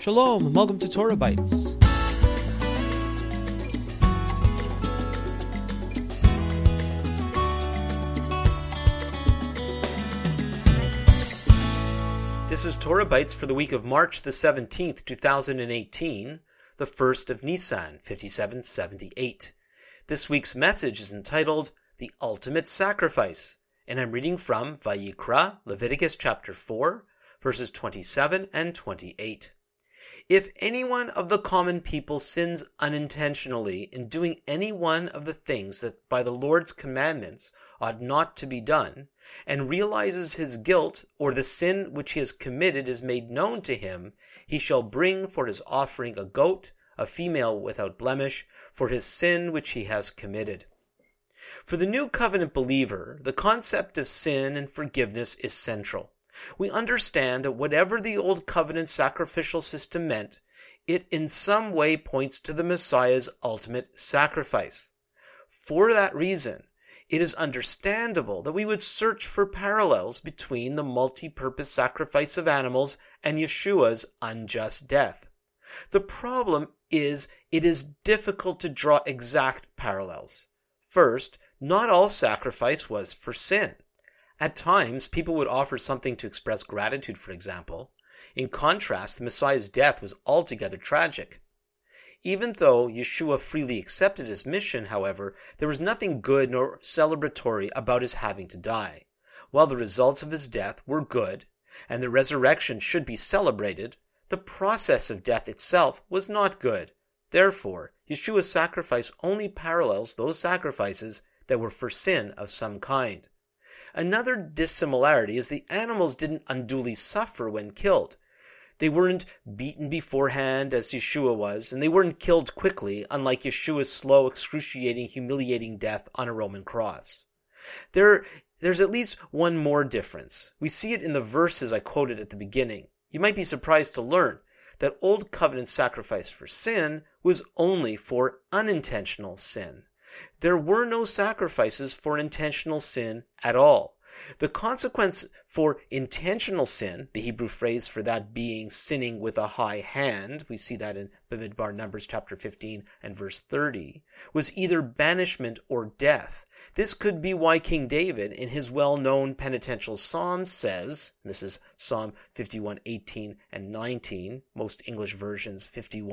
Shalom, and welcome to Torah Bites. This is Torah Bites for the week of March the 17th, 2018, the first of Nisan, 5778. This week's message is entitled, The Ultimate Sacrifice, and I'm reading from Vayikra, Leviticus chapter 4, verses 27 and 28. If anyone of the common people sins unintentionally in doing any one of the things that by the Lord's commandments ought not to be done, and realizes his guilt, or the sin which he has committed is made known to him, he shall bring for his offering a goat, a female without blemish, for his sin which he has committed. For the New Covenant believer, the concept of sin and forgiveness is central. We understand that whatever the Old Covenant sacrificial system meant, it in some way points to the Messiah's ultimate sacrifice. For that reason, it is understandable that we would search for parallels between the multi-purpose sacrifice of animals and Yeshua's unjust death. The problem is it is difficult to draw exact parallels. First, not all sacrifice was for sin. At times, people would offer something to express gratitude, for example. In contrast, the Messiah's death was altogether tragic. Even though Yeshua freely accepted his mission, however, there was nothing good nor celebratory about his having to die. While the results of his death were good, and the resurrection should be celebrated, the process of death itself was not good. Therefore, Yeshua's sacrifice only parallels those sacrifices that were for sin of some kind. Another dissimilarity is the animals didn't unduly suffer when killed. They weren't beaten beforehand as Yeshua was, and they weren't killed quickly, unlike Yeshua's slow, excruciating, humiliating death on a Roman cross. There's at least one more difference. We see it in the verses I quoted at the beginning. You might be surprised to learn that Old Covenant sacrifice for sin was only for unintentional sin. There were no sacrifices for intentional sin at all. The consequence for intentional sin, the Hebrew phrase for that being sinning with a high hand, we see that in Bamidbar Numbers chapter 15 and verse 30, was either banishment or death. This could be why King David, in his well-known penitential psalm, says, this is Psalm 51:18 and 19, most English versions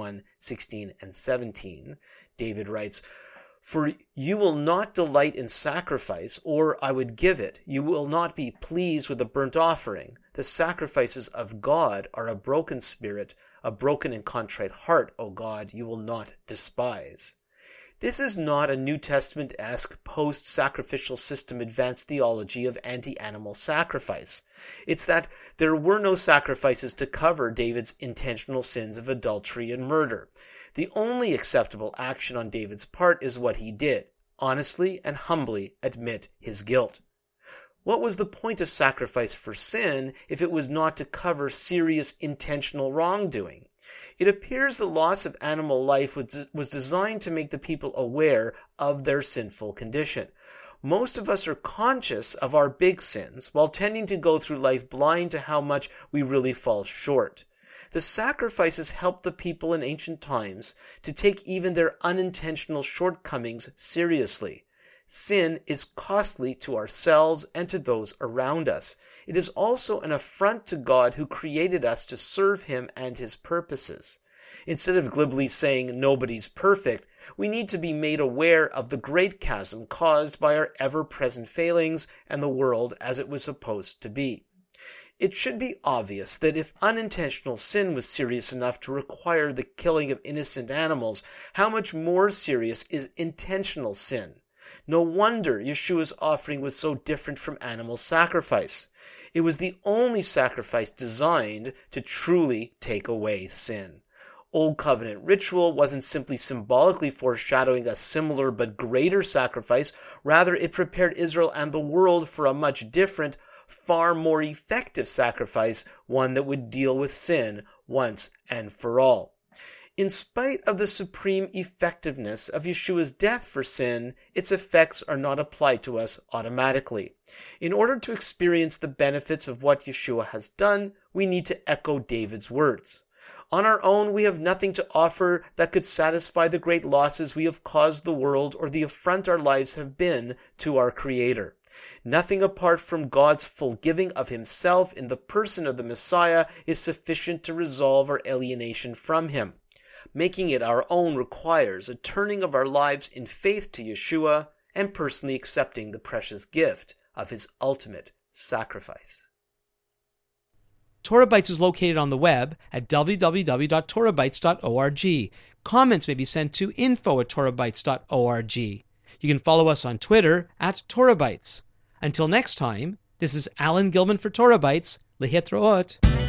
51:16 and 17, David writes, For you will not delight in sacrifice, or I would give it. You will not be pleased with a burnt offering. The sacrifices of God are a broken spirit, a broken and contrite heart, O God, you will not despise. This is not a New Testament-esque post-sacrificial system advanced theology of anti-animal sacrifice. It's that there were no sacrifices to cover David's intentional sins of adultery and murder. The only acceptable action on David's part is what he did, honestly and humbly admit his guilt. What was the point of sacrifice for sin if it was not to cover serious intentional wrongdoing? It appears the loss of animal life was designed to make the people aware of their sinful condition. Most of us are conscious of our big sins while tending to go through life blind to how much we really fall short. The sacrifices helped the people in ancient times to take even their unintentional shortcomings seriously. Sin is costly to ourselves and to those around us. It is also an affront to God who created us to serve him and his purposes. Instead of glibly saying nobody's perfect, we need to be made aware of the great chasm caused by our ever-present failings and the world as it was supposed to be. It should be obvious that if unintentional sin was serious enough to require the killing of innocent animals, how much more serious is intentional sin? No wonder Yeshua's offering was so different from animal sacrifice. It was the only sacrifice designed to truly take away sin. Old Covenant ritual wasn't simply symbolically foreshadowing a similar but greater sacrifice. Rather, it prepared Israel and the world for a much different, far more effective sacrifice, one that would deal with sin once and for all. In spite of the supreme effectiveness of Yeshua's death for sin, its effects are not applied to us automatically. In order to experience the benefits of what Yeshua has done, we need to echo David's words. On our own, we have nothing to offer that could satisfy the great losses we have caused the world or the affront our lives have been to our Creator. Nothing apart from God's full giving of himself in the person of the Messiah is sufficient to resolve our alienation from him. Making it our own requires a turning of our lives in faith to Yeshua and personally accepting the precious gift of his ultimate sacrifice. Torah Bytes is located on the web at www.torahbytes.org. Comments may be sent to info@torahbytes.org. You can follow us on Twitter @TorahBytes. Until next time, this is Alan Gilman for Torah Bytes. Lehitraot.